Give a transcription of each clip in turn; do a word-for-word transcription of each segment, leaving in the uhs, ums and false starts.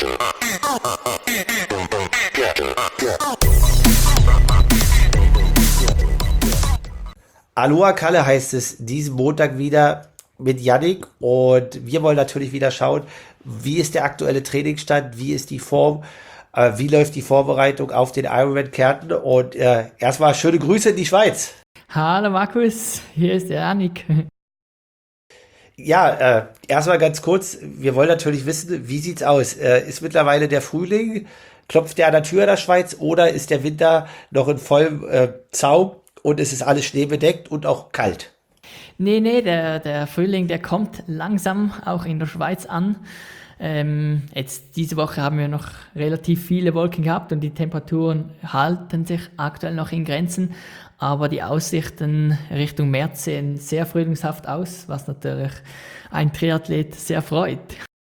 Aloha Kalle heißt es diesen Montag wieder mit Yannick und wir wollen natürlich wieder schauen, wie ist der aktuelle Trainingsstand, wie ist die Form, äh, wie läuft die Vorbereitung auf den Ironman Kärnten und äh, erstmal schöne Grüße in die Schweiz. Hallo Markus, hier ist der Yannick. Ja, äh, erstmal ganz kurz, wir wollen natürlich wissen, wie sieht's aus? Äh, ist mittlerweile der Frühling, klopft der an der Tür der Schweiz oder ist der Winter noch in vollem äh, Zaum und es ist alles schneebedeckt und auch kalt? Nee, nee, der, der Frühling, der kommt langsam auch in der Schweiz an. Ähm, jetzt diese Woche haben wir noch relativ viele Wolken gehabt und die Temperaturen halten sich aktuell noch in Grenzen, aber die Aussichten Richtung März sehen sehr frühlingshaft aus, was natürlich ein Triathlet sehr freut.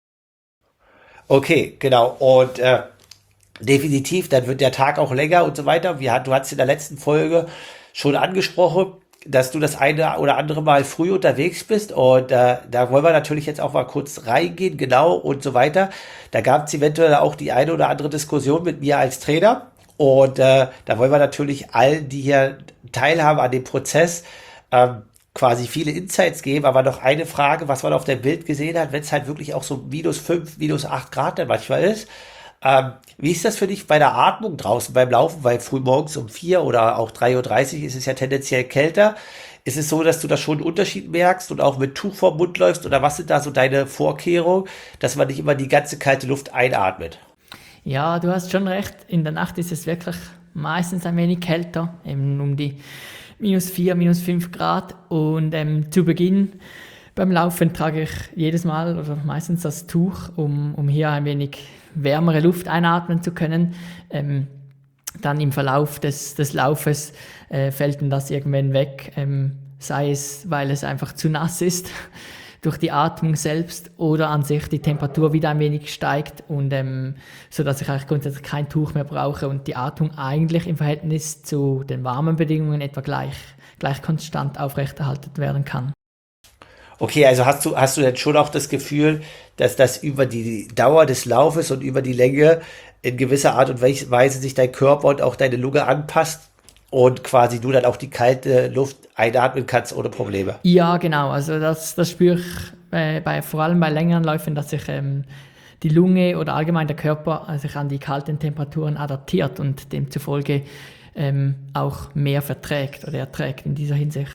Okay, genau. Und äh, definitiv, dann wird der Tag auch länger und so weiter. Wir, du hast in der letzten Folge schon angesprochen, dass du das eine oder andere Mal früh unterwegs bist und äh, da wollen wir natürlich jetzt auch mal kurz reingehen, genau und so weiter. Da gab es eventuell auch die eine oder andere Diskussion mit mir als Trainer und äh, da wollen wir natürlich allen, die hier teilhaben an dem Prozess, ähm, quasi viele Insights geben, aber noch eine Frage, was man auf dem Bild gesehen hat, wenn es halt wirklich auch so minus fünf, minus acht Grad dann manchmal ist. Ähm, wie ist das für dich bei der Atmung draußen beim Laufen? Weil früh morgens um vier oder auch drei Uhr dreißig ist es ja tendenziell kälter. Ist es so, dass du da schon einen Unterschied merkst und auch mit Tuch vorm Mund läufst? Oder was sind da so deine Vorkehrungen, dass man nicht immer die ganze kalte Luft einatmet? Ja, du hast schon recht, in der Nacht ist es wirklich meistens ein wenig kälter, eben um die minus vier, minus fünf Grad und ähm, zu Beginn beim Laufen trage ich jedes Mal oder meistens das Tuch, um, um hier ein wenig wärmere Luft einatmen zu können. Ähm, dann im Verlauf des, des Laufes äh, fällt dann das irgendwann weg, ähm, sei es, weil es einfach zu nass ist durch die Atmung selbst oder an sich die Temperatur wieder ein wenig steigt und ähm, so dass ich eigentlich grundsätzlich kein Tuch mehr brauche und die Atmung eigentlich im Verhältnis zu den warmen Bedingungen etwa gleich, gleich konstant aufrechterhalten werden kann. Okay, also hast du, hast du denn schon auch das Gefühl, dass das über die Dauer des Laufes und über die Länge in gewisser Art und Weise sich dein Körper und auch deine Lunge anpasst und quasi du dann auch die kalte Luft einatmen kannst ohne Probleme? Ja, genau. Also das, das spüre ich äh, bei, vor allem bei längeren Läufen, dass sich ähm, die Lunge oder allgemein der Körper äh, sich an die kalten Temperaturen adaptiert und demzufolge ähm, auch mehr verträgt oder erträgt in dieser Hinsicht.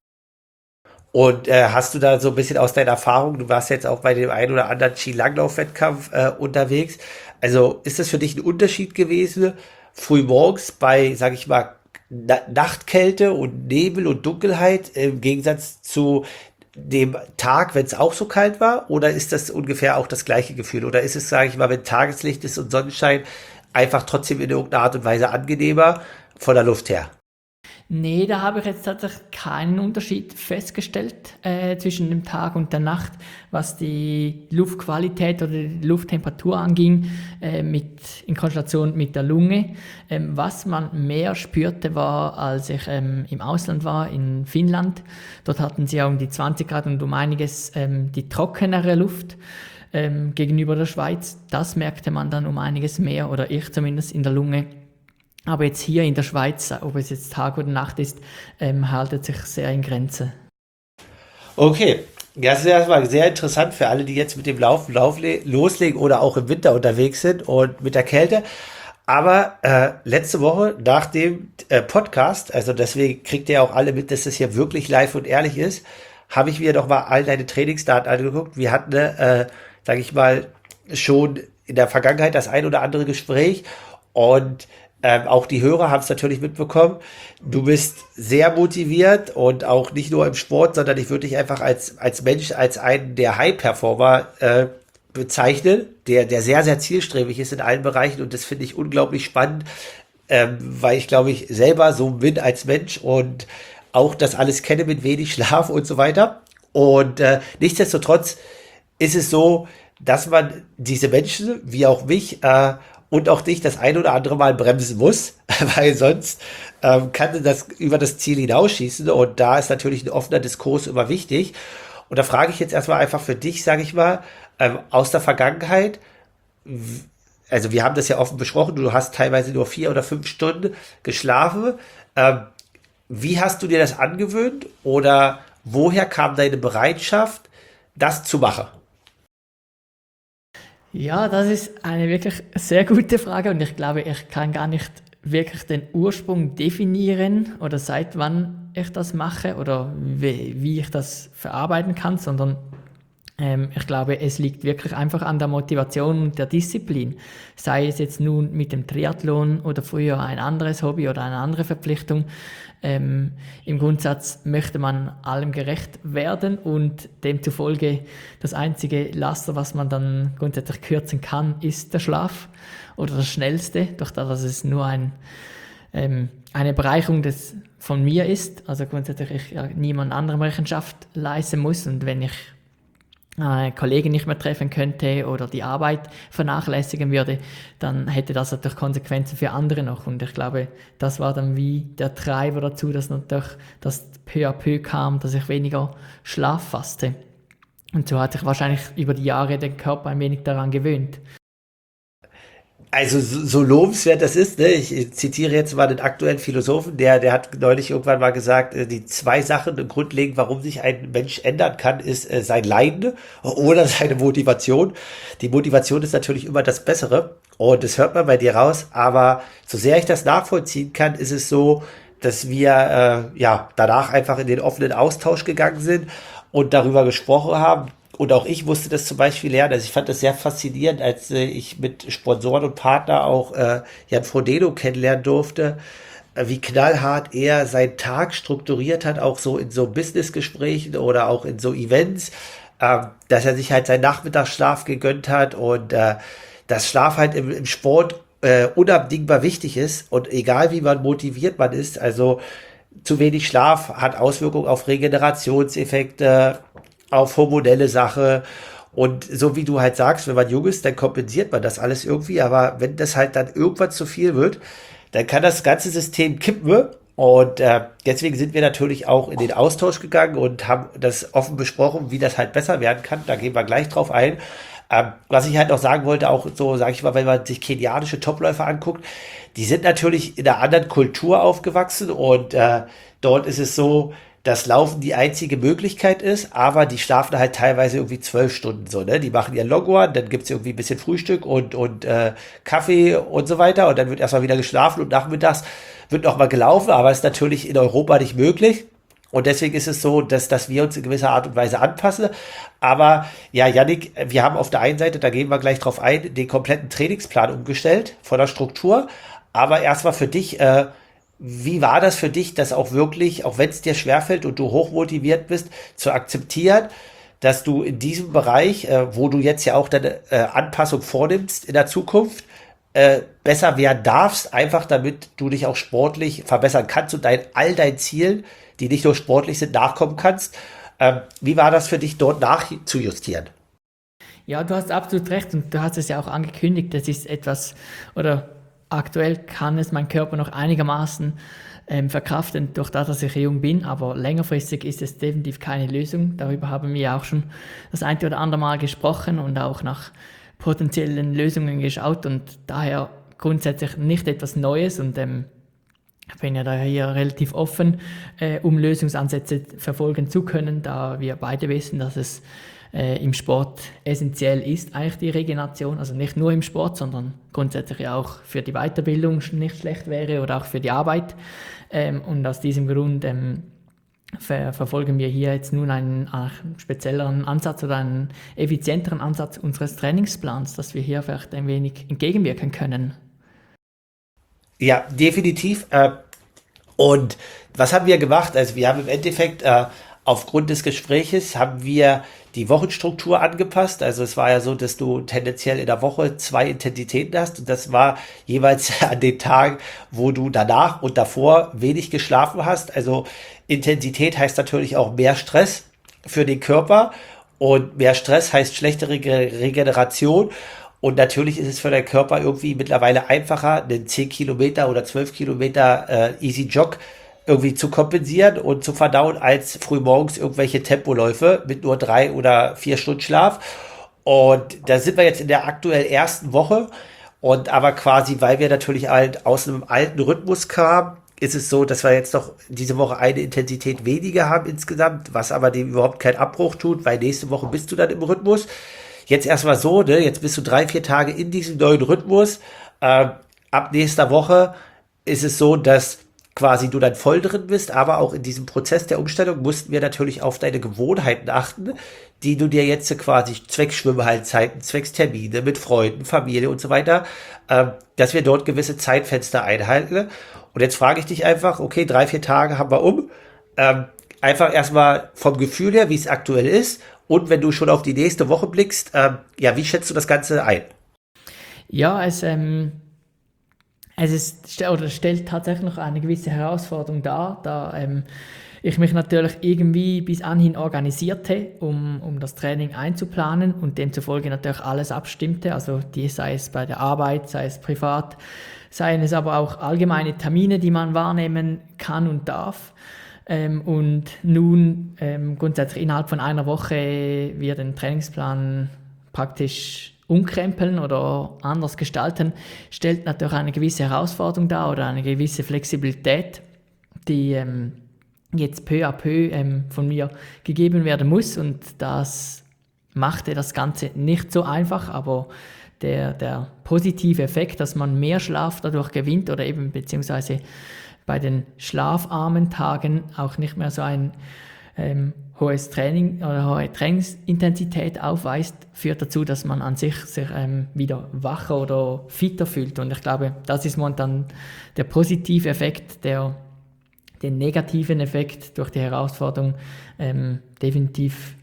Und äh, hast du da so ein bisschen aus deiner Erfahrung, du warst jetzt auch bei dem einen oder anderen Skilanglauf-Wettkampf äh, unterwegs, also ist das für dich ein Unterschied gewesen, früh morgens bei, sag ich mal, Na- Nachtkälte und Nebel und Dunkelheit im Gegensatz zu dem Tag, wenn es auch so kalt war? Oder ist das ungefähr auch das gleiche Gefühl? Oder ist es, sage ich mal, wenn Tageslicht ist und Sonnenschein, einfach trotzdem in irgendeiner Art und Weise angenehmer von der Luft her? Nee, da habe ich jetzt tatsächlich keinen Unterschied festgestellt äh, zwischen dem Tag und der Nacht, was die Luftqualität oder die Lufttemperatur anging, äh, mit, in Konstellation mit der Lunge. Ähm, was man mehr spürte, war, als ich ähm, im Ausland war, in Finnland. Dort hatten sie ja um die zwanzig Grad und um einiges ähm, die trockenere Luft ähm, gegenüber der Schweiz. Das merkte man dann um einiges mehr, oder ich zumindest in der Lunge. Aber jetzt hier in der Schweiz, ob es jetzt Tag oder Nacht ist, ähm, haltet sich sehr in Grenze. Okay, das ist erstmal sehr interessant für alle, die jetzt mit dem Laufen Laufle- loslegen oder auch im Winter unterwegs sind und mit der Kälte. Aber äh, letzte Woche nach dem äh, Podcast, also deswegen kriegt ihr auch alle mit, dass das hier wirklich live und ehrlich ist, habe ich mir doch mal all deine Trainingsdaten angeguckt. Wir hatten, äh, sage ich mal, schon in der Vergangenheit das ein oder andere Gespräch und Ähm, auch die Hörer haben es natürlich mitbekommen. Du bist sehr motiviert und auch nicht nur im Sport, sondern ich würde dich einfach als, als Mensch, als einen der High-Performer äh, bezeichnen, der, der sehr, sehr zielstrebig ist in allen Bereichen und das finde ich unglaublich spannend, ähm, weil ich glaube ich selber so bin als Mensch und auch das alles kenne mit wenig Schlaf und so weiter. Und äh, nichtsdestotrotz ist es so, dass man diese Menschen, wie auch mich, äh, und auch dich das ein oder andere Mal bremsen muss, weil sonst ähm, kann das über das Ziel hinausschießen und da ist natürlich ein offener Diskurs immer wichtig. Und da frage ich jetzt erstmal einfach für dich, sage ich mal, ähm, aus der Vergangenheit, w- also wir haben das ja offen besprochen, du hast teilweise nur vier oder fünf Stunden geschlafen. Ähm, wie hast du dir das angewöhnt oder woher kam deine Bereitschaft, das zu machen? Ja, das ist eine wirklich sehr gute Frage und ich glaube, ich kann gar nicht wirklich den Ursprung definieren oder seit wann ich das mache oder wie, wie ich das verarbeiten kann, sondern ähm, ich glaube, es liegt wirklich einfach an der Motivation und der Disziplin. Sei es jetzt nun mit dem Triathlon oder früher ein anderes Hobby oder eine andere Verpflichtung. Ähm, Im Grundsatz möchte man allem gerecht werden und demzufolge das einzige Laster, was man dann grundsätzlich kürzen kann, ist der Schlaf oder das Schnellste, durch das, dass es nur ein, ähm, eine Bereicherung des, von mir ist. Also grundsätzlich ich ja, niemand anderem Rechenschaft leisten muss und wenn ich äh, Kollegen nicht mehr treffen könnte oder die Arbeit vernachlässigen würde, dann hätte das natürlich Konsequenzen für andere noch. Und ich glaube, das war dann wie der Treiber dazu, dass natürlich das peu à peu kam, dass ich weniger Schlaf fasste. Und so hat sich wahrscheinlich über die Jahre der Körper ein wenig daran gewöhnt. Also so, so lobenswert das ist, ne? Ich zitiere jetzt mal den aktuellen Philosophen, der, der hat neulich irgendwann mal gesagt, äh, die zwei Sachen grundlegend, warum sich ein Mensch ändern kann, ist äh, sein Leiden oder seine Motivation. Die Motivation ist natürlich immer das Bessere und das hört man bei dir raus, aber so sehr ich das nachvollziehen kann, ist es so, dass wir äh, ja danach einfach in den offenen Austausch gegangen sind und darüber gesprochen haben. Und auch ich musste das zum Beispiel lernen. Also ich fand das sehr faszinierend, als äh, ich mit Sponsoren und Partner auch äh, Jan Frodeno kennenlernen durfte, äh, wie knallhart er seinen Tag strukturiert hat, auch so in so Businessgesprächen oder auch in so Events, ähm, dass er sich halt seinen Nachmittagsschlaf gegönnt hat und äh, dass Schlaf halt im, im Sport äh, unabdingbar wichtig ist und egal wie man motiviert man ist, also zu wenig Schlaf hat Auswirkungen auf Regenerationseffekte, auf hormonelle Sache und so wie du halt sagst, wenn man jung ist, dann kompensiert man das alles irgendwie, aber wenn das halt dann irgendwann zu viel wird, dann kann das ganze System kippen und äh, deswegen sind wir natürlich auch in den Austausch gegangen und haben das offen besprochen, wie das halt besser werden kann, da gehen wir gleich drauf ein. Ähm, was ich halt noch sagen wollte, auch so, sage ich mal, wenn man sich kenianische Topläufer anguckt, die sind natürlich in einer anderen Kultur aufgewachsen und äh, dort ist es so, dass Laufen die einzige Möglichkeit ist, aber die schlafen halt teilweise irgendwie zwölf Stunden so, ne? Die machen ihren Longrun, dann gibt's irgendwie ein bisschen Frühstück und, und äh, Kaffee und so weiter und dann wird erstmal wieder geschlafen und nachmittags wird noch mal gelaufen, aber ist natürlich in Europa nicht möglich. Und deswegen ist es so, dass, dass wir uns in gewisser Art und Weise anpassen. Aber ja, Yannick, wir haben auf der einen Seite, da gehen wir gleich drauf ein, den kompletten Trainingsplan umgestellt von der Struktur. Aber erstmal für dich, äh, wie war das für dich, das auch wirklich, auch wenn es dir schwerfällt und du hochmotiviert bist, zu akzeptieren, dass du in diesem Bereich, äh, wo du jetzt ja auch deine äh, Anpassung vornimmst in der Zukunft, äh, besser werden darfst, einfach damit du dich auch sportlich verbessern kannst und dein, all deinen Zielen, die nicht nur sportlich sind, nachkommen kannst. Ähm, wie war das für dich, dort nachzujustieren? Ja, du hast absolut recht und du hast es ja auch angekündigt, das ist etwas, oder aktuell kann es mein Körper noch einigermaßen ähm, verkraften, durch das, dass ich jung bin, aber längerfristig ist es definitiv keine Lösung. Darüber haben wir auch schon das eine oder andere Mal gesprochen und auch nach potenziellen Lösungen geschaut und daher grundsätzlich nicht etwas Neues und ähm, ich bin ja da hier relativ offen, äh, um Lösungsansätze verfolgen zu können, da wir beide wissen, dass es äh, im Sport essentiell ist, eigentlich die Regeneration, also nicht nur im Sport, sondern grundsätzlich auch für die Weiterbildung nicht schlecht wäre oder auch für die Arbeit. Ähm, und aus diesem Grund ähm, ver verfolgen wir hier jetzt nun einen äh, spezielleren Ansatz oder einen effizienteren Ansatz unseres Trainingsplans, dass wir hier vielleicht ein wenig entgegenwirken können. Ja, definitiv. Äh, und was haben wir gemacht? Also wir haben im Endeffekt äh, aufgrund des Gespräches haben wir die Wochenstruktur angepasst. Also es war ja so, dass du tendenziell in der Woche zwei Intensitäten hast und das war jeweils an den Tagen, wo du danach und davor wenig geschlafen hast. Also Intensität heißt natürlich auch mehr Stress für den Körper und mehr Stress heißt schlechtere Regeneration. Und natürlich ist es für den Körper irgendwie mittlerweile einfacher, einen zehn Kilometer oder zwölf Kilometer äh, Easy Jog irgendwie zu kompensieren und zu verdauen, als frühmorgens irgendwelche Tempoläufe mit nur drei oder vier Stunden Schlaf. Und da sind wir jetzt in der aktuell ersten Woche. Und aber quasi, weil wir natürlich halt aus einem alten Rhythmus kamen, ist es so, dass wir jetzt noch diese Woche eine Intensität weniger haben insgesamt, was aber dem überhaupt keinen Abbruch tut, weil nächste Woche bist du dann im Rhythmus. Jetzt erstmal so, ne, jetzt bist du drei, vier Tage in diesem neuen Rhythmus. Ähm, ab nächster Woche ist es so, dass quasi du dann voll drin bist, aber auch in diesem Prozess der Umstellung mussten wir natürlich auf deine Gewohnheiten achten, die du dir jetzt quasi zwecks Schwimmhallenzeiten, zwecks Termine mit Freunden, Familie und so weiter, ähm, dass wir dort gewisse Zeitfenster einhalten. Und jetzt frage ich dich einfach, okay, drei, vier Tage haben wir um, ähm, einfach erstmal vom Gefühl her, wie es aktuell ist, und wenn du schon auf die nächste Woche blickst, ähm, ja, wie schätzt du das Ganze ein? Ja, es, ähm, es ist, oder stellt tatsächlich noch eine gewisse Herausforderung dar, da ähm, ich mich natürlich irgendwie bis anhin organisierte, um, um das Training einzuplanen und demzufolge natürlich alles abstimmte, also die, sei es bei der Arbeit, sei es privat, seien es aber auch allgemeine Termine, die man wahrnehmen kann und darf. Ähm, und nun ähm, grundsätzlich innerhalb von einer Woche wir den Trainingsplan praktisch umkrempeln oder anders gestalten, stellt natürlich eine gewisse Herausforderung dar oder eine gewisse Flexibilität, die ähm, jetzt peu à peu ähm, von mir gegeben werden muss, und das machte das Ganze nicht so einfach, aber der, der positive Effekt, dass man mehr Schlaf dadurch gewinnt oder eben beziehungsweise bei den schlafarmen Tagen auch nicht mehr so ein ähm, hohes Training oder hohe Trainingsintensität aufweist, führt dazu, dass man an sich sich ähm, wieder wacher oder fitter fühlt. Und ich glaube, das ist momentan der positive Effekt, der den negativen Effekt durch die Herausforderung ähm, definitiv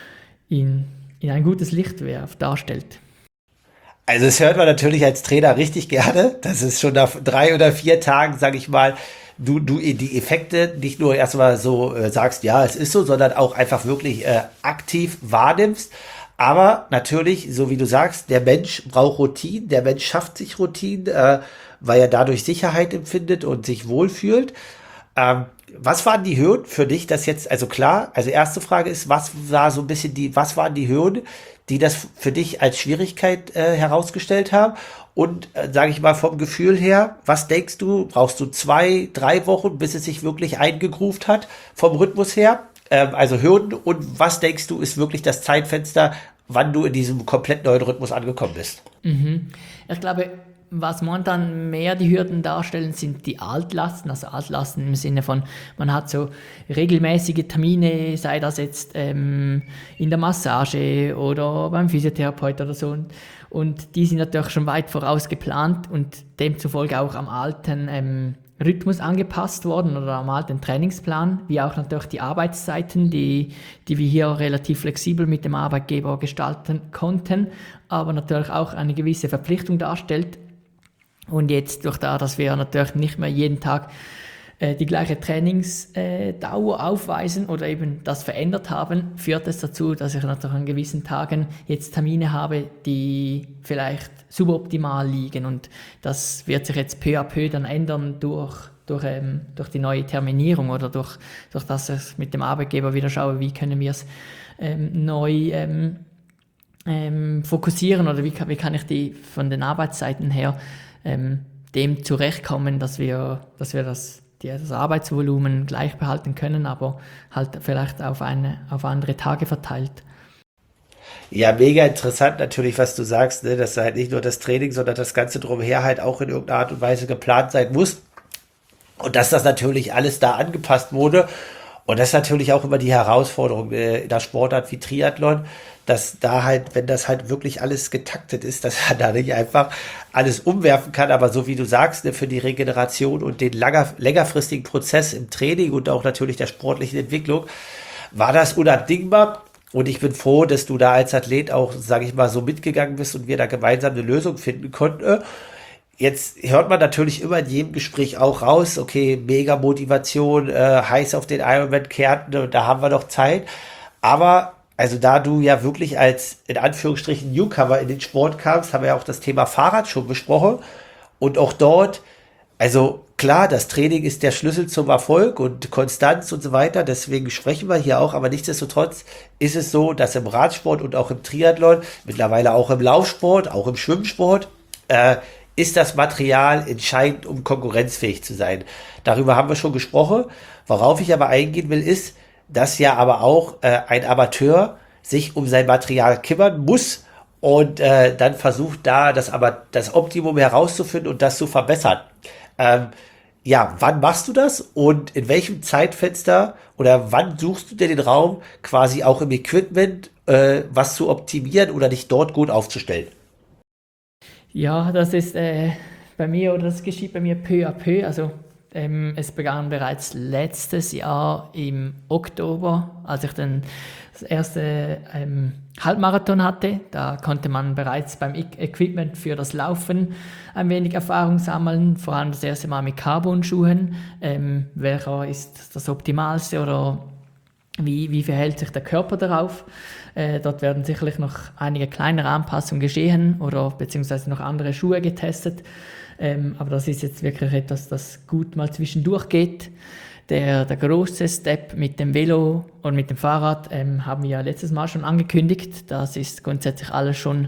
in, in ein gutes Licht werf, darstellt. Also das hört man natürlich als Trainer richtig gerne. Das ist schon nach drei oder vier Tagen, sage ich mal, du, du die Effekte nicht nur erstmal so äh, sagst, ja, es ist so, sondern auch einfach wirklich äh, aktiv wahrnimmst. Aber natürlich, so wie du sagst, der Mensch braucht Routinen, der Mensch schafft sich Routinen, äh, weil er dadurch Sicherheit empfindet und sich wohlfühlt. Ähm, was waren die Hürden für dich, das jetzt, also klar, also erste Frage ist, was war so ein bisschen die, was waren die Hürden, die das für dich als Schwierigkeit äh, herausgestellt haben? Und äh, sage ich mal vom Gefühl her, was denkst du, brauchst du zwei, drei Wochen, bis es sich wirklich eingegroovt hat vom Rhythmus her? Ähm, also Hürden, und was denkst du, ist wirklich das Zeitfenster, wann du in diesem komplett neuen Rhythmus angekommen bist? Mhm. Ich glaube, was momentan mehr die Hürden darstellen, sind die Altlasten, also Altlasten im Sinne von, man hat so regelmäßige Termine, sei das jetzt ähm, in der Massage oder beim Physiotherapeut oder so. Und, und die sind natürlich schon weit voraus geplant und demzufolge auch am alten ähm, Rhythmus angepasst worden oder am alten Trainingsplan, wie auch natürlich die Arbeitszeiten, die, die wir hier relativ flexibel mit dem Arbeitgeber gestalten konnten, aber natürlich auch eine gewisse Verpflichtung darstellt. Und jetzt durch da, dass wir natürlich nicht mehr jeden Tag äh, die gleiche Trainingsdauer äh, aufweisen oder eben das verändert haben, führt es dazu, dass ich natürlich an gewissen Tagen jetzt Termine habe, die vielleicht suboptimal liegen. Und das wird sich jetzt peu à peu dann ändern durch, durch, ähm, durch die neue Terminierung oder durch, durch das ich mit dem Arbeitgeber wieder schaue, wie können wir es ähm, neu ähm, ähm, fokussieren oder wie kann, wie kann ich die von den Arbeitszeiten her Ähm, dem zurechtkommen, dass wir, dass wir das, die, das Arbeitsvolumen gleich behalten können, aber halt vielleicht auf, eine, auf andere Tage verteilt. Ja, mega interessant natürlich, was du sagst, ne? Dass halt nicht nur das Training, sondern das Ganze drumher halt auch in irgendeiner Art und Weise geplant sein muss. Und dass das natürlich alles da angepasst wurde. Und das ist natürlich auch immer die Herausforderung äh, in der Sportart wie Triathlon, dass da halt, wenn das halt wirklich alles getaktet ist, dass man da nicht einfach alles umwerfen kann. Aber so wie du sagst, ne, für die Regeneration und den langer, längerfristigen Prozess im Training und auch natürlich der sportlichen Entwicklung war das unabdingbar. Und ich bin froh, dass du da als Athlet auch, sage ich mal, so mitgegangen bist und wir da gemeinsam eine Lösung finden konnten. Jetzt hört man natürlich immer in jedem Gespräch auch raus, okay, mega Motivation, äh, heiß auf den Ironman Kärnten, und da haben wir noch Zeit. Aber, also da du ja wirklich als, in Anführungsstrichen, Newcomer in den Sport kamst, haben wir ja auch das Thema Fahrrad schon besprochen. Und auch dort, also klar, das Training ist der Schlüssel zum Erfolg und Konstanz und so weiter, deswegen sprechen wir hier auch, aber nichtsdestotrotz ist es so, dass im Radsport und auch im Triathlon, mittlerweile auch im Laufsport, auch im Schwimmsport, äh, ist das Material entscheidend, um konkurrenzfähig zu sein. Darüber haben wir schon gesprochen. Worauf ich aber eingehen will, ist, dass ja aber auch äh, ein Amateur sich um sein Material kümmern muss und äh, dann versucht da das aber das Optimum herauszufinden und das zu verbessern. Ähm, ja, wann machst du das und in welchem Zeitfenster oder wann suchst du dir den Raum, quasi auch im Equipment äh, was zu optimieren oder dich dort gut aufzustellen? Ja, das ist äh, bei mir oder das geschieht bei mir peu à peu. Also ähm, es begann bereits letztes Jahr im Oktober, als ich dann das erste ähm, Halbmarathon hatte. Da konnte man bereits beim E- Equipment für das Laufen ein wenig Erfahrung sammeln, vor allem das erste Mal mit Carbon-Schuhen. Ähm, welcher ist das Optimalste oder wie, wie verhält sich der Körper darauf? Äh, dort werden sicherlich noch einige kleinere Anpassungen geschehen oder beziehungsweise noch andere Schuhe getestet. Ähm, aber das ist jetzt wirklich etwas, das gut mal zwischendurch geht. Der, der große Step mit dem Velo und mit dem Fahrrad ähm, haben wir ja letztes Mal schon angekündigt. Das ist grundsätzlich alles schon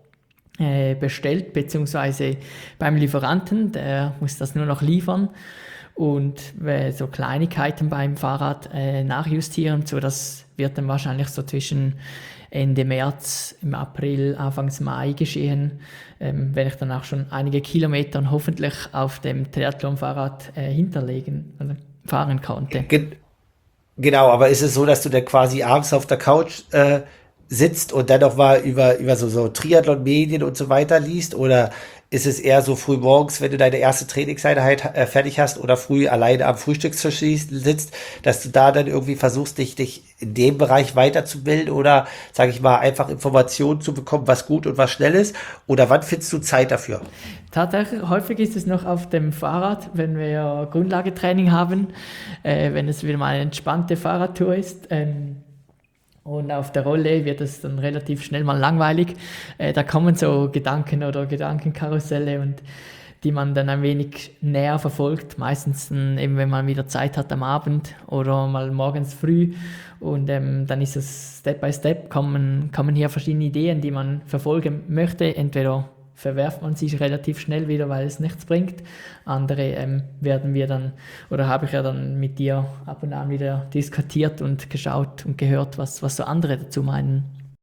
äh, bestellt, beziehungsweise beim Lieferanten. Der muss das nur noch liefern. Und äh, so Kleinigkeiten beim Fahrrad äh, nachjustieren, so das wird dann wahrscheinlich so zwischen Ende März, im April, Anfangs Mai geschehen, ähm, wenn ich dann auch schon einige Kilometer hoffentlich auf dem Triathlon-Fahrrad äh, hinterlegen oder fahren konnte. Ge genau, aber ist es so, dass du dann quasi abends auf der Couch äh, sitzt und dann noch mal über, über so, so Triathlon-Medien und so weiter liest? Oder ist es eher so früh morgens, wenn du deine erste Trainingseinheit äh, fertig hast oder früh alleine am Frühstückstisch sitzt, dass du da dann irgendwie versuchst, dich, dich in dem Bereich weiterzubilden oder, sage ich mal, einfach Informationen zu bekommen, was gut und was schnell ist? Oder wann findest du Zeit dafür? Tatsächlich, häufig ist es noch auf dem Fahrrad, wenn wir Grundlagetraining haben, äh, wenn es wieder mal eine entspannte Fahrradtour ist. Ähm, Und auf der Rolle wird es dann relativ schnell mal langweilig. Äh, da kommen so Gedanken oder Gedankenkarusselle und die man dann ein wenig näher verfolgt. Meistens dann eben, wenn man wieder Zeit hat am Abend oder mal morgens früh. Und ähm, dann ist es Step by Step, kommen, kommen hier verschiedene Ideen, die man verfolgen möchte. Entweder verwerft man sie relativ schnell wieder, weil es nichts bringt. Andere ähm, werden wir dann, oder habe ich ja dann mit dir ab und an wieder diskutiert und geschaut und gehört, was, was so andere dazu meinen.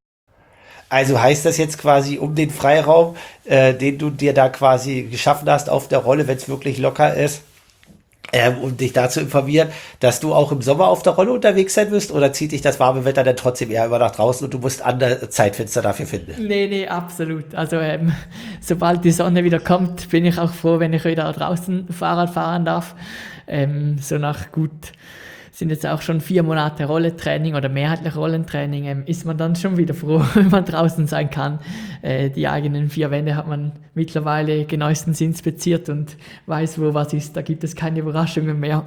Also heißt das jetzt quasi um den Freiraum, äh, den du dir da quasi geschaffen hast auf der Rolle, wenn es wirklich locker ist, ähm, um dich da zu informieren, dass du auch im Sommer auf der Rolle unterwegs sein wirst oder zieht dich das warme Wetter dann trotzdem eher immer nach draußen und du musst andere Zeitfenster dafür finden? Nee, nee, absolut. Also ähm, sobald die Sonne wieder kommt, bin ich auch froh, wenn ich wieder draußen Fahrrad fahren darf. Ähm, so nach gut, sind jetzt auch schon vier Monate Rollentraining oder mehrheitlich Rollentraining, ähm, ist man dann schon wieder froh, wenn man draußen sein kann. Äh, die eigenen vier Wände hat man mittlerweile genauestens inspiziert und weiß, wo was ist. Da gibt es keine Überraschungen mehr.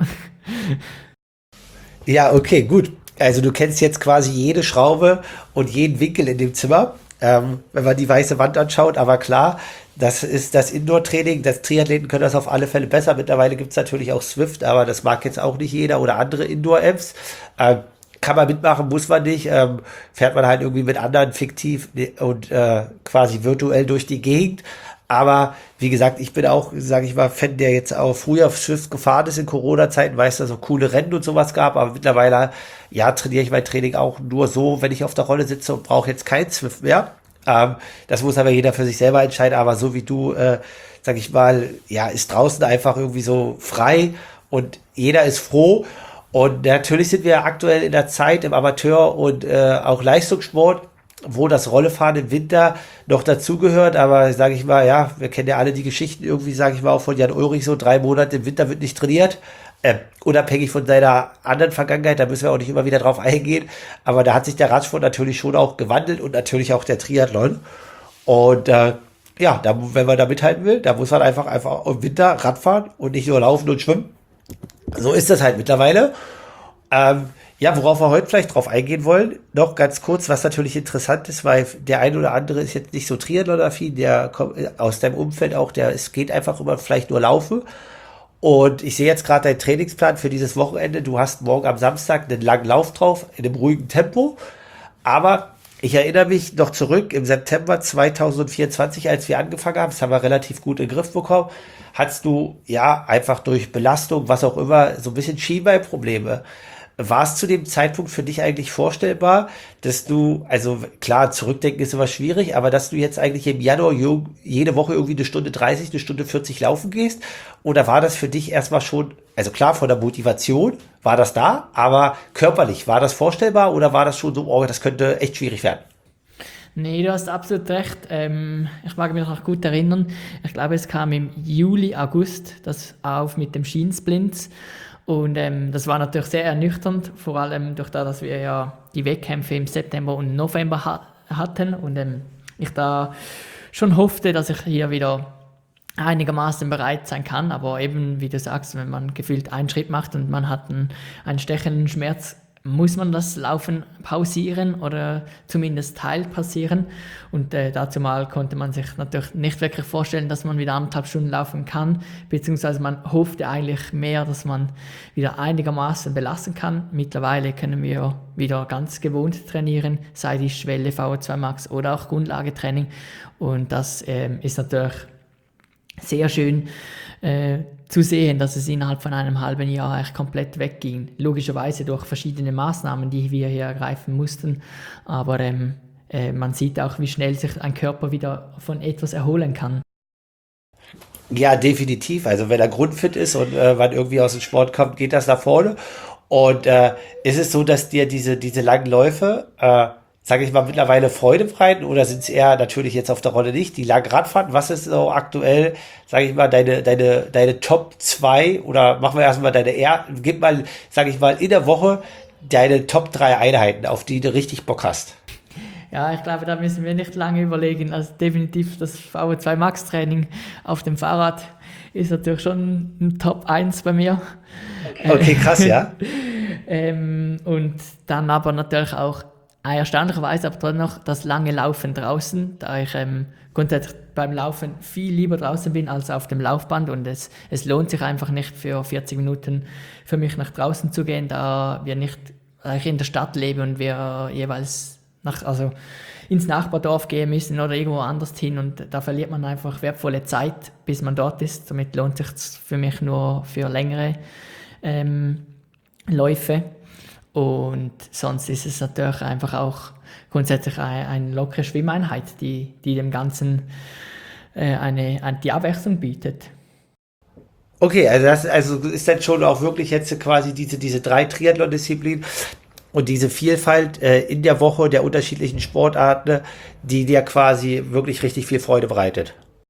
Ja, okay, gut. Also du kennst jetzt quasi jede Schraube und jeden Winkel in dem Zimmer, ähm, wenn man die weiße Wand anschaut. Aber klar, das ist das Indoor-Training. Das Triathleten können das auf alle Fälle besser. Mittlerweile gibt es natürlich auch Swift, aber das mag jetzt auch nicht jeder oder andere Indoor-Apps. Ähm, kann man mitmachen, muss man nicht. Ähm, fährt man halt irgendwie mit anderen fiktiv und äh, quasi virtuell durch die Gegend. Aber wie gesagt, ich bin auch, sage ich mal, Fan, der jetzt auch früher auf Swift gefahren ist in Corona-Zeiten, weil es da so coole Rennen und sowas gab. Aber mittlerweile, ja, trainiere ich mein Training auch nur so, wenn ich auf der Rolle sitze und brauche jetzt kein Swift mehr. Ähm, das muss aber jeder für sich selber entscheiden. Aber so wie du, äh, sag ich mal, ja, ist draußen einfach irgendwie so frei und jeder ist froh. Und natürlich sind wir aktuell in der Zeit im Amateur- und äh, auch Leistungssport, wo das Rollefahren im Winter noch dazugehört, aber sage ich mal, ja, wir kennen ja alle die Geschichten irgendwie, sage ich mal, auch von Jan Ulrich, so drei Monate im Winter wird nicht trainiert, äh, unabhängig von seiner anderen Vergangenheit, da müssen wir auch nicht immer wieder drauf eingehen, aber da hat sich der Radsport natürlich schon auch gewandelt und natürlich auch der Triathlon und äh, ja, da, wenn man da mithalten will, da muss man einfach, einfach im Winter Radfahren und nicht nur laufen und schwimmen. So ist das halt mittlerweile. Ähm, Ja, worauf wir heute vielleicht drauf eingehen wollen, noch ganz kurz, was natürlich interessant ist, weil der eine oder andere ist jetzt nicht so Triathlon-affin, der kommt aus deinem Umfeld auch, der es geht einfach immer vielleicht nur laufen. Und ich sehe jetzt gerade deinen Trainingsplan für dieses Wochenende. Du hast morgen am Samstag einen langen Lauf drauf, in einem ruhigen Tempo. Aber Ich erinnere mich noch zurück im September zwanzig vierundzwanzig, als wir angefangen haben, das haben wir relativ gut in den Griff bekommen, hattest du ja einfach durch Belastung, was auch immer, so ein bisschen Schienbeinprobleme. War es zu dem Zeitpunkt für dich eigentlich vorstellbar, dass du, also klar, zurückdenken ist immer schwierig, aber dass du jetzt eigentlich im Januar jo- jede Woche irgendwie eine Stunde dreißig, eine Stunde vierzig laufen gehst? Oder war das für dich erstmal schon, also klar, von der Motivation war das da, aber körperlich, war das vorstellbar oder war das schon so, oh, das könnte echt schwierig werden? Nee, du hast absolut recht. Ähm, ich mag mich noch gut erinnern. Ich glaube, es kam im Juli, August das auf mit dem Schienensplints. Und ähm, das war natürlich sehr ernüchternd, vor allem durch das, dass wir ja die Wettkämpfe im September und November ha hatten. Und ähm, ich da schon hoffte, dass ich hier wieder einigermaßen bereit sein kann. Aber eben, wie du sagst, wenn man gefühlt einen Schritt macht und man hat einen, einen stechenden Schmerz, muss man das Laufen pausieren oder zumindest teilpassieren. Und äh, dazu mal konnte man sich natürlich nicht wirklich vorstellen, dass man wieder anderthalb Stunden laufen kann, beziehungsweise man hoffte eigentlich mehr, dass man wieder einigermaßen belassen kann. Mittlerweile können wir wieder ganz gewohnt trainieren, sei die Schwelle V O zwei Max oder auch Grundlagetraining. Und das ähm, ist natürlich sehr schön äh, zu sehen, dass es innerhalb von einem halben Jahr eigentlich komplett wegging. Logischerweise durch verschiedene Maßnahmen, die wir hier ergreifen mussten. Aber ähm, äh, man sieht auch, wie schnell sich ein Körper wieder von etwas erholen kann. Ja, definitiv. Also wenn er grundfit ist und äh, man irgendwie aus dem Sport kommt, geht das nach vorne. Und äh, ist es so, dass dir diese, diese langen Läufe, äh, sage ich mal, mittlerweile Freude bereiten oder sind es eher natürlich jetzt auf der Rolle nicht, die langen Radfahrten? Was ist so aktuell, sage ich mal, deine, deine, deine Top zwei oder machen wir erstmal deine, er gib mal, sage ich mal, in der Woche deine Top drei Einheiten, auf die du richtig Bock hast. Ja, ich glaube, da müssen wir nicht lange überlegen. Also definitiv das V O zwei Max Training auf dem Fahrrad ist natürlich schon ein Top eins bei mir. Okay, krass, ja. ähm, und dann aber natürlich auch äh, erstaunlicherweise aber trotzdem noch das lange Laufen draußen, da ich ähm, grundsätzlich beim Laufen viel lieber draußen bin als auf dem Laufband und es, es lohnt sich einfach nicht für vierzig Minuten für mich nach draußen zu gehen, da wir nicht da ich in der Stadt lebe und wir jeweils nach, also ins Nachbardorf gehen müssen oder irgendwo anders hin und da verliert man einfach wertvolle Zeit, bis man dort ist. Somit lohnt sich für mich nur für längere ähm, Läufe. Und sonst ist es natürlich einfach auch grundsätzlich eine, eine lockere Schwimmeinheit, die, die dem Ganzen äh, eine, eine, die Abwechslung bietet. Okay, also das also ist dann schon auch wirklich jetzt quasi diese, diese drei Triathlon-Disziplinen und diese Vielfalt äh, in der Woche der unterschiedlichen Sportarten, die dir quasi wirklich richtig viel Freude bereitet.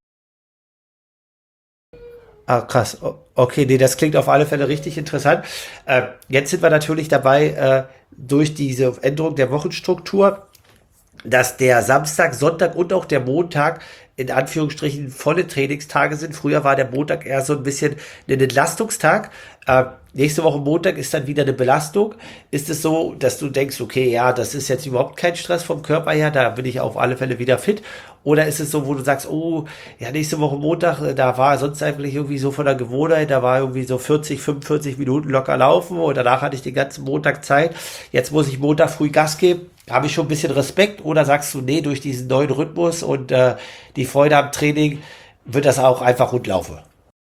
Ah, krass. O- Okay, nee, das klingt auf alle Fälle richtig interessant. Äh, jetzt sind wir natürlich dabei, äh, durch diese Änderung der Wochenstruktur, dass der Samstag, Sonntag und auch der Montag in Anführungsstrichen volle Trainingstage sind. Früher war der Montag eher so ein bisschen ein Entlastungstag. Äh, nächste Woche Montag ist dann wieder eine Belastung. Ist es so, dass du denkst, okay, ja, das ist jetzt überhaupt kein Stress vom Körper her, da bin ich auf alle Fälle wieder fit? Oder ist es so, wo du sagst, oh, ja, nächste Woche Montag, äh, da war sonst eigentlich irgendwie so von der Gewohnheit, da war irgendwie so vierzig, fünfundvierzig Minuten locker laufen und danach hatte ich den ganzen Montag Zeit. Jetzt muss ich Montag früh Gas geben. Habe ich schon ein bisschen Respekt oder sagst du, nee, durch diesen neuen Rhythmus und äh, die Freude am Training wird das auch einfach rund laufen?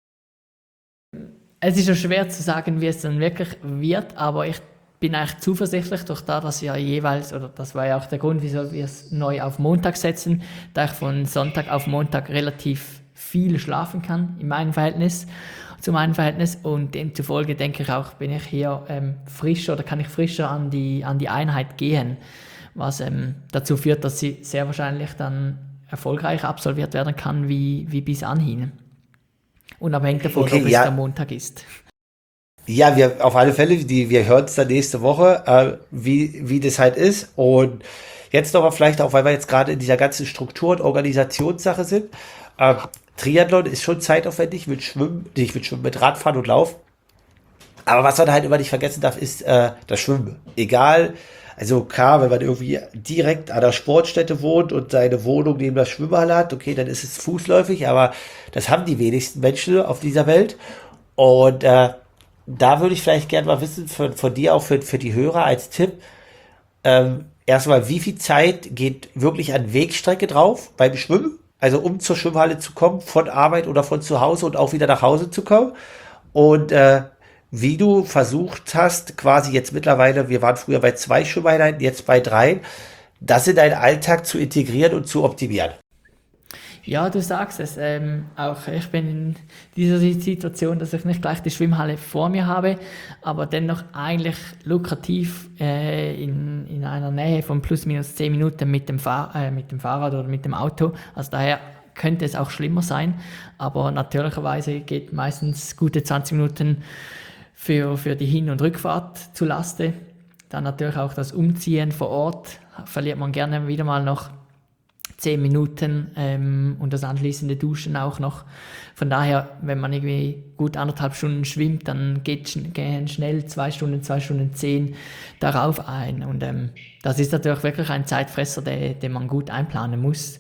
Es ist schon schwer zu sagen, wie es dann wirklich wird, aber ich bin eigentlich zuversichtlich durch das, dass wir jeweils, oder das war ja auch der Grund, wieso wir es neu auf Montag setzen, da ich von Sonntag auf Montag relativ viel schlafen kann in meinem Verhältnis, zu meinem Verhältnis und demzufolge denke ich auch, bin ich hier ähm, frischer oder kann ich frischer an die, an die Einheit gehen, was ähm, dazu führt, dass sie sehr wahrscheinlich dann erfolgreich absolviert werden kann, wie, wie bis anhin. Unabhängig davon, Okay, ob es ja, der Montag ist. ja, wir auf alle Fälle, die, wir hören es dann nächste Woche, äh, wie, wie das halt ist. Und jetzt nochmal vielleicht auch, weil wir jetzt gerade in dieser ganzen Struktur- und Organisationssache sind. Äh, Triathlon ist schon zeitaufwendig mit Schwimmen, nicht mit Schwimmen, mit Radfahren und Laufen. Aber was man halt immer nicht vergessen darf, ist äh, das Schwimmen. Egal, also klar, wenn man irgendwie direkt an der Sportstätte wohnt und seine Wohnung neben der Schwimmhalle hat, okay, dann ist es fußläufig, aber das haben die wenigsten Menschen auf dieser Welt. Und äh, da würde ich vielleicht gerne mal wissen, von, von dir auch für, für die Hörer als Tipp, ähm, erstmal, wie viel Zeit geht wirklich an Wegstrecke drauf beim Schwimmen? Also um zur Schwimmhalle zu kommen, von Arbeit oder von zu Hause und auch wieder nach Hause zu kommen. Und äh, wie du versucht hast, quasi jetzt mittlerweile, wir waren früher bei zwei Schwimmeinheiten, jetzt bei drei, das in deinen Alltag zu integrieren und zu optimieren. Ja, du sagst es. Ähm, auch ich bin in dieser Situation, dass ich nicht gleich die Schwimmhalle vor mir habe, aber dennoch eigentlich lukrativ äh, in, in einer Nähe von plus minus zehn Minuten mit dem, Fahr äh, mit dem Fahrrad oder mit dem Auto. Also daher könnte es auch schlimmer sein, aber natürlicherweise geht meistens gute zwanzig Minuten für, für die Hin- und Rückfahrt zu Laste. Dann natürlich auch das Umziehen vor Ort verliert man gerne wieder mal noch zehn Minuten ähm, und das anschließende Duschen auch noch. Von daher, wenn man irgendwie gut anderthalb Stunden schwimmt, dann geht schn gehen schnell zwei Stunden, zwei Stunden zehn darauf ein. Und ähm, das ist natürlich wirklich ein Zeitfresser, den, den man gut einplanen muss.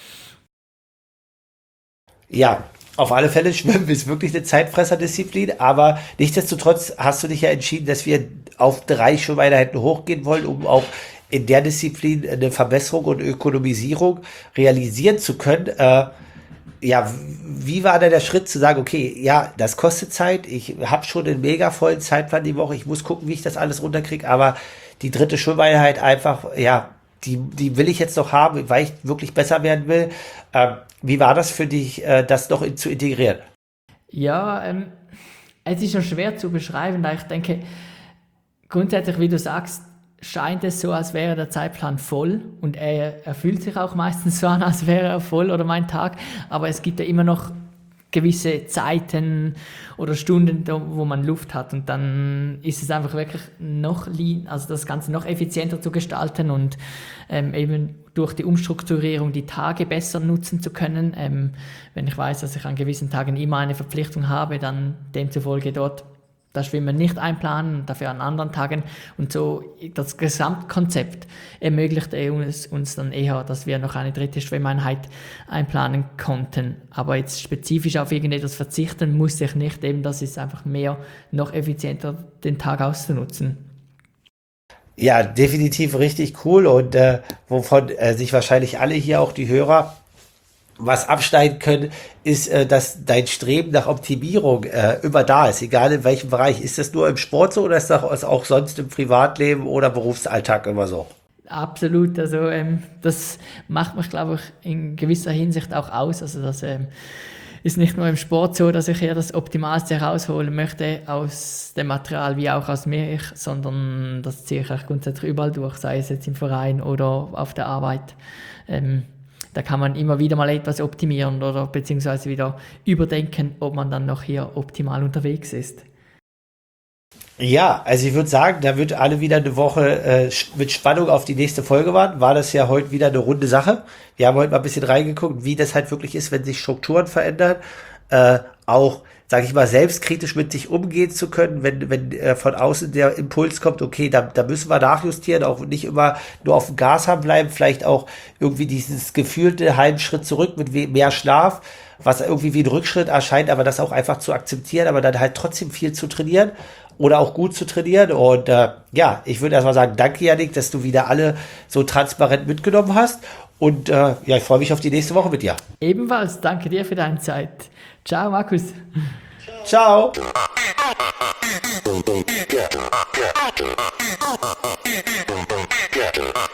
Ja, auf alle Fälle, Schwimmen ist wirklich eine Zeitfresserdisziplin, aber nichtsdestotrotz hast du dich ja entschieden, dass wir auf drei Schwimmeinheiten hochgehen wollen, um auch in der Disziplin eine Verbesserung und Ökonomisierung realisieren zu können. Äh, ja, wie war da der Schritt zu sagen, okay, ja, das kostet Zeit, ich habe schon einen mega vollen Zeitplan die Woche, ich muss gucken, wie ich das alles runterkriege, aber die dritte Schwimmeinheit einfach, ja, die, die will ich jetzt noch haben, weil ich wirklich besser werden will. Ähm, wie war das für dich, äh, das noch in, zu integrieren? Ja, ähm, es ist schon schwer zu beschreiben, da ich denke, grundsätzlich, wie du sagst, scheint es so, als wäre der Zeitplan voll und er, er fühlt sich auch meistens so an, als wäre er voll oder mein Tag, aber es gibt ja immer noch gewisse Zeiten oder Stunden, wo man Luft hat und dann ist es einfach wirklich noch lean, also das Ganze noch effizienter zu gestalten und ähm, eben durch die Umstrukturierung die Tage besser nutzen zu können. Ähm, wenn ich weiß, dass ich an gewissen Tagen immer eine Verpflichtung habe, dann demzufolge dort das Schwimmen nicht einplanen, dafür an anderen Tagen. Und so das Gesamtkonzept ermöglicht uns, uns dann eher, dass wir noch eine dritte Schwimmeinheit einplanen konnten. Aber jetzt spezifisch auf irgendetwas verzichten muss ich nicht, eben das ist einfach mehr, noch effizienter den Tag auszunutzen. Ja, definitiv richtig cool und äh, wovon äh, sich wahrscheinlich alle hier, auch die Hörer, was abschneiden können, ist, äh, dass dein Streben nach Optimierung äh, immer da ist, egal in welchem Bereich. Ist das nur im Sport so oder ist das auch sonst im Privatleben oder Berufsalltag immer so? Absolut, also ähm, das macht mich, glaube ich, in gewisser Hinsicht auch aus. Also das ähm, ist nicht nur im Sport so, dass ich hier das Optimalste herausholen möchte aus dem Material wie auch aus mir, sondern das ziehe ich auch grundsätzlich überall durch, sei es jetzt im Verein oder auf der Arbeit. Ähm, Da kann man immer wieder mal etwas optimieren oder beziehungsweise wieder überdenken, ob man dann noch hier optimal unterwegs ist. Ja, also ich würde sagen, da wird alle wieder eine Woche äh, mit Spannung auf die nächste Folge warten. War das ja heute wieder eine runde Sache. Wir haben heute mal ein bisschen reingeguckt, wie das halt wirklich ist, wenn sich Strukturen verändern. Äh, auch, sage ich mal, selbstkritisch mit sich umgehen zu können, wenn, wenn äh, von außen der Impuls kommt, okay, da, da müssen wir nachjustieren, auch nicht immer nur auf dem Gas haben bleiben, vielleicht auch irgendwie dieses gefühlte halben Schritt zurück mit mehr Schlaf, was irgendwie wie ein Rückschritt erscheint, aber das auch einfach zu akzeptieren, aber dann halt trotzdem viel zu trainieren oder auch gut zu trainieren. Und äh, ja, ich würde erstmal sagen, danke Jannik, dass du wieder alle so transparent mitgenommen hast. Und äh, ja, ich freue mich auf die nächste Woche mit dir. Ebenfalls, danke dir für deine Zeit. Ciao, Markus. Ciao. Get